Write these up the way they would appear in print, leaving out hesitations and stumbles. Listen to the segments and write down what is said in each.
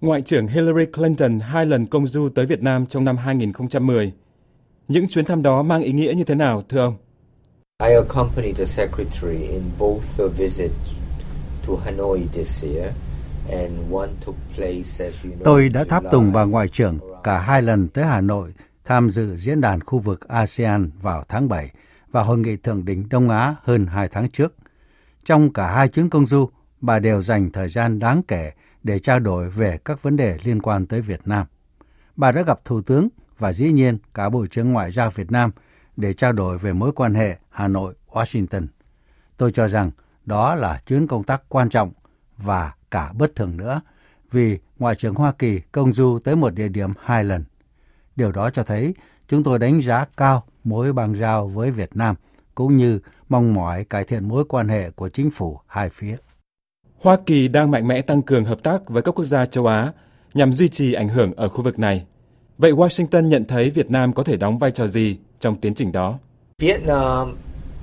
Ngoại trưởng Hillary Clinton 2 lần công du tới Việt Nam trong năm 2010. Những chuyến thăm đó mang ý nghĩa như thế nào, thưa ông? I accompanied the secretary in both the visits to Hanoi this year, and one took place, as you know. Tôi đã tháp tùng bà Ngoại trưởng cả 2 lần tới Hà Nội tham dự diễn đàn khu vực ASEAN vào tháng 7 và Hội nghị Thượng đỉnh Đông Á hơn 2 tháng trước. Trong cả 2 chuyến công du, bà đều dành thời gian đáng kể để trao đổi về các vấn đề liên quan tới Việt Nam. Bà đã gặp Thủ tướng và dĩ nhiên cả Bộ trưởng Ngoại giao Việt Nam để trao đổi về mối quan hệ Hà Nội-Washington. Tôi cho rằng đó là chuyến công tác quan trọng và cả bất thường nữa, vì Ngoại trưởng Hoa Kỳ công du tới một địa điểm 2 lần. Điều đó cho thấy chúng tôi đánh giá cao mối bang giao với Việt Nam, cũng như mong mỏi cải thiện mối quan hệ của chính phủ hai phía. Hoa Kỳ đang mạnh mẽ tăng cường hợp tác với các quốc gia châu Á nhằm duy trì ảnh hưởng ở khu vực này. Vậy Washington nhận thấy Việt Nam có thể đóng vai trò gì trong tiến trình đó? Vietnam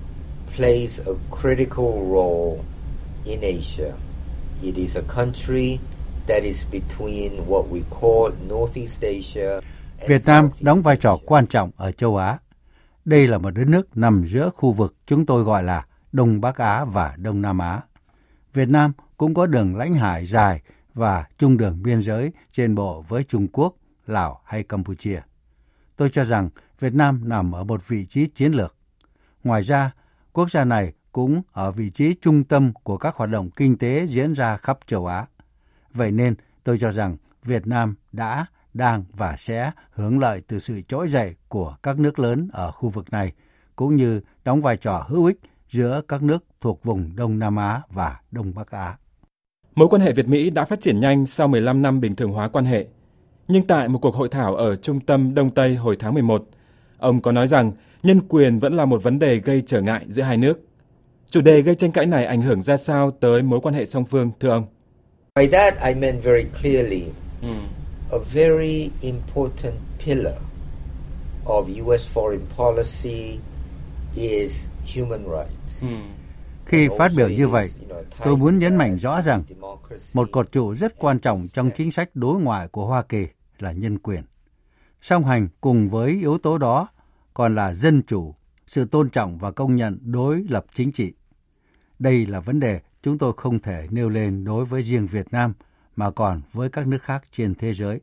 plays a critical role in Asia. It is a country that is between what we call Northeast Asia. Việt Nam đóng vai trò quan trọng ở châu Á. Đây là một đất nước nằm giữa khu vực chúng tôi gọi là Đông Bắc Á và Đông Nam Á. Việt Nam cũng có đường lãnh hải dài và chung đường biên giới trên bộ với Trung Quốc, Lào hay Campuchia. Tôi cho rằng Việt Nam nằm ở một vị trí chiến lược. Ngoài ra, quốc gia này cũng ở vị trí trung tâm của các hoạt động kinh tế diễn ra khắp châu Á. Vậy nên tôi cho rằng Việt Nam đã, đang và sẽ hưởng lợi từ sự trỗi dậy của các nước lớn ở khu vực này, cũng như đóng vai trò hữu ích giữa các nước thuộc vùng Đông Nam Á và Đông Bắc Á. Mối quan hệ Việt-Mỹ đã phát triển nhanh sau 15 năm bình thường hóa quan hệ. Nhưng tại một cuộc hội thảo ở Trung tâm Đông Tây hồi tháng 11, ông có nói rằng nhân quyền vẫn là một vấn đề gây trở ngại giữa hai nước. Chủ đề gây tranh cãi này ảnh hưởng ra sao tới mối quan hệ song phương, thưa ông? By that I meant very clearly a very important pillar of U.S. foreign policy is human rights. Khi phát biểu như vậy, tôi muốn nhấn mạnh rõ rằng một cột trụ rất quan trọng trong chính sách đối ngoại của Hoa Kỳ là nhân quyền. Song hành cùng với yếu tố đó còn là dân chủ, sự tôn trọng và công nhận đối lập chính trị. Đây là vấn đề chúng tôi không thể nêu lên đối với riêng Việt Nam mà còn với các nước khác trên thế giới.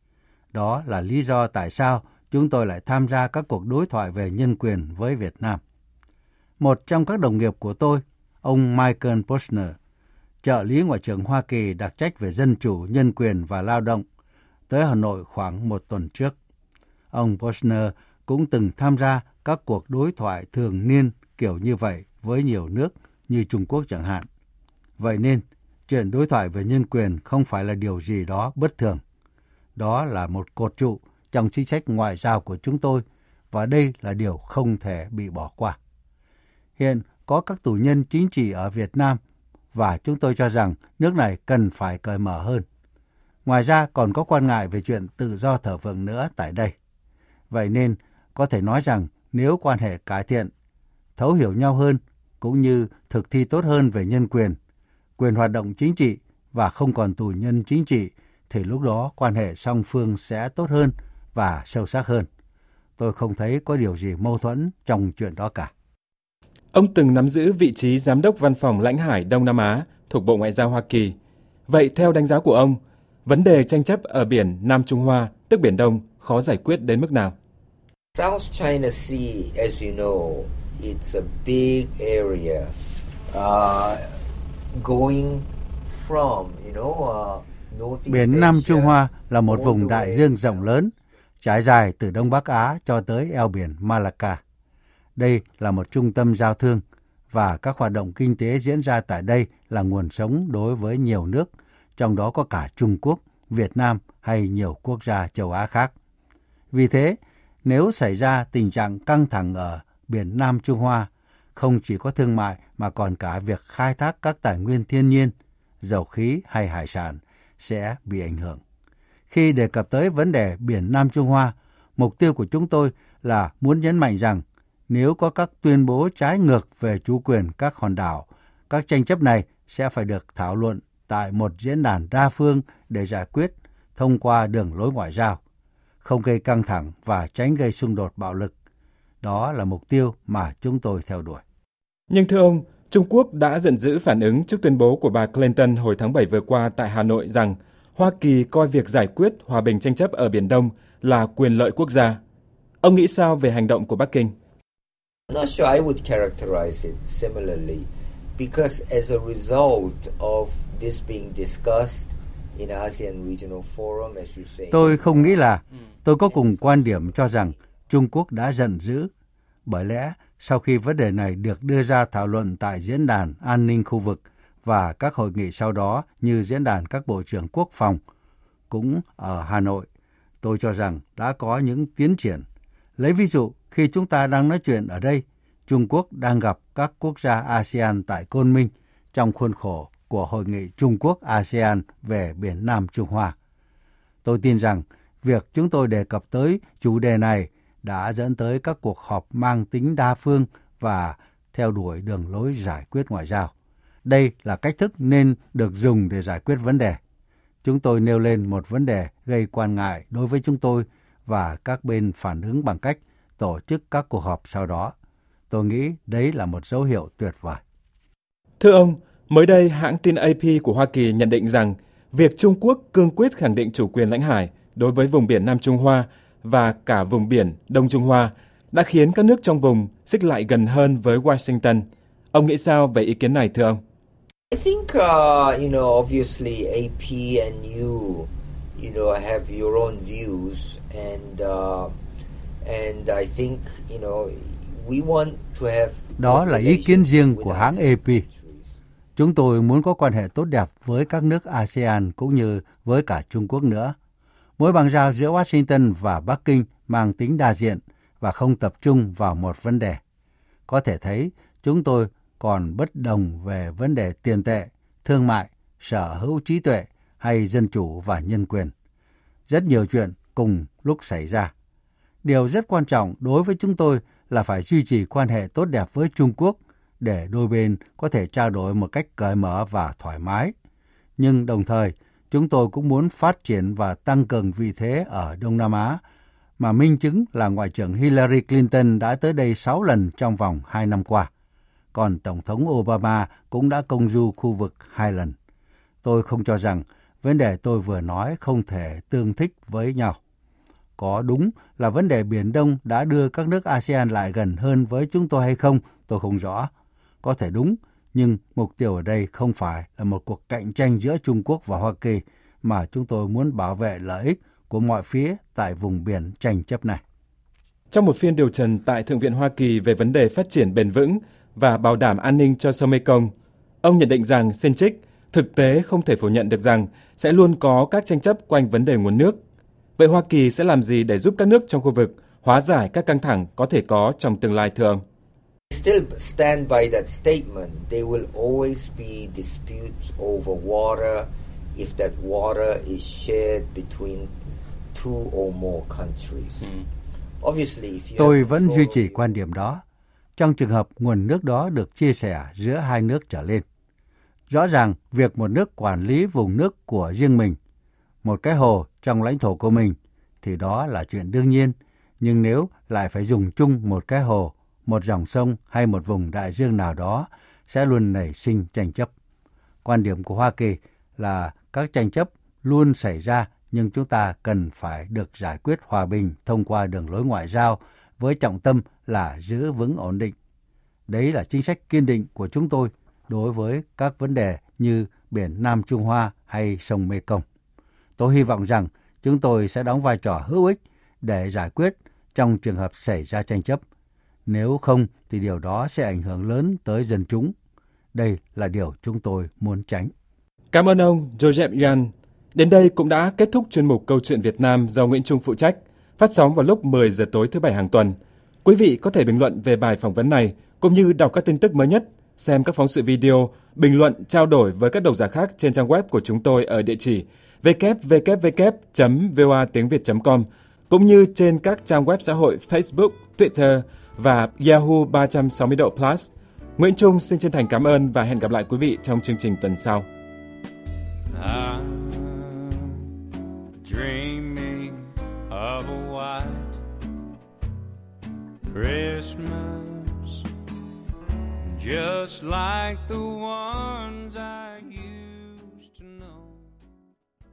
Đó là lý do tại sao chúng tôi lại tham gia các cuộc đối thoại về nhân quyền với Việt Nam. Một trong các đồng nghiệp của tôi, ông Michael Posner, trợ lý Ngoại trưởng Hoa Kỳ đặc trách về dân chủ, nhân quyền và lao động, tới Hà Nội khoảng 1 tuần trước. Ông Posner cũng từng tham gia các cuộc đối thoại thường niên kiểu như vậy với nhiều nước như Trung Quốc chẳng hạn. Vậy nên, chuyện đối thoại về nhân quyền không phải là điều gì đó bất thường. Đó là một cột trụ trong chính sách ngoại giao của chúng tôi, và đây là điều không thể bị bỏ qua. Hiện có các tù nhân chính trị ở Việt Nam, và chúng tôi cho rằng nước này cần phải cởi mở hơn. Ngoài ra còn có quan ngại về chuyện tự do thờ phượng nữa tại đây. Vậy nên có thể nói rằng nếu quan hệ cải thiện, thấu hiểu nhau hơn, cũng như thực thi tốt hơn về nhân quyền, quyền hoạt động chính trị và không còn tù nhân chính trị, thì lúc đó quan hệ song phương sẽ tốt hơn và sâu sắc hơn. Tôi không thấy có điều gì mâu thuẫn trong chuyện đó cả. Ông từng nắm giữ vị trí Giám đốc Văn phòng Lãnh hải Đông Nam Á thuộc Bộ Ngoại giao Hoa Kỳ. Vậy theo đánh giá của ông, vấn đề tranh chấp ở biển Nam Trung Hoa, tức Biển Đông, khó giải quyết đến mức nào? South China Sea, as you know, it's a big area going from, Biển Nam Trung Hoa là một vùng đại dương rộng lớn, trải dài từ Đông Bắc Á cho tới eo biển Malacca. Đây là một trung tâm giao thương, và các hoạt động kinh tế diễn ra tại đây là nguồn sống đối với nhiều nước, trong đó có cả Trung Quốc, Việt Nam hay nhiều quốc gia châu Á khác. Vì thế, nếu xảy ra tình trạng căng thẳng ở biển Nam Trung Hoa, không chỉ có thương mại mà còn cả việc khai thác các tài nguyên thiên nhiên, dầu khí hay hải sản sẽ bị ảnh hưởng. Khi đề cập tới vấn đề biển Nam Trung Hoa, mục tiêu của chúng tôi là muốn nhấn mạnh rằng nếu có các tuyên bố trái ngược về chủ quyền các hòn đảo, các tranh chấp này sẽ phải được thảo luận tại một diễn đàn đa phương để giải quyết, thông qua đường lối ngoại giao, không gây căng thẳng và tránh gây xung đột bạo lực. Đó là mục tiêu mà chúng tôi theo đuổi. Nhưng thưa ông, Trung Quốc đã giận dữ phản ứng trước tuyên bố của bà Clinton hồi tháng 7 vừa qua tại Hà Nội rằng Hoa Kỳ coi việc giải quyết hòa bình tranh chấp ở Biển Đông là quyền lợi quốc gia. Ông nghĩ sao về hành động của Bắc Kinh? I'm not sure I would characterize it similarly, because as a result of this being discussed in ASEAN Regional Forum, as you say. Tôi không nghĩ là tôi có cùng quan điểm cho rằng Trung Quốc đã giận dữ. Bởi lẽ, sau khi vấn đề này được đưa ra thảo luận tại Diễn đàn An ninh khu vực và các hội nghị sau đó như Diễn đàn các Bộ trưởng Quốc phòng, cũng ở Hà Nội, tôi cho rằng đã có những tiến triển. Lấy ví dụ, khi chúng ta đang nói chuyện ở đây, Trung Quốc đang gặp các quốc gia ASEAN tại Côn Minh trong khuôn khổ của Hội nghị Trung Quốc-ASEAN về Biển Nam Trung Hoa. Tôi tin rằng việc chúng tôi đề cập tới chủ đề này đã dẫn tới các cuộc họp mang tính đa phương và theo đuổi đường lối giải quyết ngoại giao. Đây là cách thức nên được dùng để giải quyết vấn đề. Chúng tôi nêu lên một vấn đề gây quan ngại đối với chúng tôi và các bên phản ứng bằng cách tổ chức các cuộc họp sau đó. Tôi nghĩ đấy là một dấu hiệu tuyệt vời. Thưa ông, mới đây hãng tin AP của Hoa Kỳ nhận định rằng việc Trung Quốc cương quyết khẳng định chủ quyền lãnh hải đối với vùng biển Nam Trung Hoa và cả vùng biển Đông Trung Hoa đã khiến các nước trong vùng xích lại gần hơn với Washington. Ông nghĩ sao về ý kiến này thưa ông? I think, obviously AP and you have your own views, and I think, we want to have. Đó là ý kiến riêng của hãng AP. Chúng tôi muốn có quan hệ tốt đẹp với các nước ASEAN cũng như với cả Trung Quốc nữa. Mối bang giao giữa Washington và Bắc Kinh mang tính đa diện và không tập trung vào một vấn đề. Có thể thấy chúng tôi còn bất đồng về vấn đề tiền tệ, thương mại, sở hữu trí tuệ hay dân chủ và nhân quyền. Rất nhiều chuyện cùng lúc xảy ra. Điều rất quan trọng đối với chúng tôi là phải duy trì quan hệ tốt đẹp với Trung Quốc để đôi bên có thể trao đổi một cách cởi mở và thoải mái. Nhưng đồng thời, chúng tôi cũng muốn phát triển và tăng cường vị thế ở Đông Nam Á, mà minh chứng là Ngoại trưởng Hillary Clinton đã tới đây 6 lần trong vòng 2 năm qua. Còn Tổng thống Obama cũng đã công du khu vực 2 lần. Tôi không cho rằng vấn đề tôi vừa nói không thể tương thích với nhau. Có đúng là vấn đề Biển Đông đã đưa các nước ASEAN lại gần hơn với chúng tôi hay không, tôi không rõ. Có thể đúng, nhưng mục tiêu ở đây không phải là một cuộc cạnh tranh giữa Trung Quốc và Hoa Kỳ, mà chúng tôi muốn bảo vệ lợi ích của mọi phía tại vùng biển tranh chấp này. Trong một phiên điều trần tại Thượng viện Hoa Kỳ về vấn đề phát triển bền vững và bảo đảm an ninh cho sông Mekong, ông nhận định rằng xin trích, thực tế không thể phủ nhận được rằng sẽ luôn có các tranh chấp quanh vấn đề nguồn nước. Vậy Hoa Kỳ sẽ làm gì để giúp các nước trong khu vực hóa giải các căng thẳng có thể có trong tương lai thưa ông? Still stand by that statement. There will always be disputes over water if that water is shared between two or more countries. Tôi vẫn duy trì quan điểm đó. Trong trường hợp nguồn nước đó được chia sẻ giữa hai nước trở lên. Rõ ràng, việc một nước quản lý vùng nước của riêng mình, một cái hồ trong lãnh thổ của mình, thì đó là chuyện đương nhiên. Nhưng nếu lại phải dùng chung một cái hồ, một dòng sông hay một vùng đại dương nào đó, sẽ luôn nảy sinh tranh chấp. Quan điểm của Hoa Kỳ là các tranh chấp luôn xảy ra, nhưng chúng ta cần phải được giải quyết hòa bình thông qua đường lối ngoại giao, với trọng tâm là giữ vững ổn định. Đấy là chính sách kiên định của chúng tôi đối với các vấn đề như biển Nam Trung Hoa hay sông Mekong. Tôi hy vọng rằng chúng tôi sẽ đóng vai trò hữu ích để giải quyết trong trường hợp xảy ra tranh chấp. Nếu không thì điều đó sẽ ảnh hưởng lớn tới dân chúng. Đây là điều chúng tôi muốn tránh. Cảm ơn ông Joseph Yan. Đến đây cũng đã kết thúc chuyên mục Câu chuyện Việt Nam do Nguyễn Trung phụ trách, phát sóng vào lúc 10 giờ tối thứ Bảy hàng tuần. Quý vị có thể bình luận về bài phỏng vấn này, cũng như đọc các tin tức mới nhất, xem các phóng sự video, bình luận, trao đổi với các độc giả khác trên trang web của chúng tôi ở địa chỉ www.voatiengviet.com, cũng như trên các trang web xã hội Facebook, Twitter và Yahoo 360 độ Plus. Nguyễn Trung xin chân thành cảm ơn và hẹn gặp lại quý vị trong chương trình tuần sau. Christmas, just like the one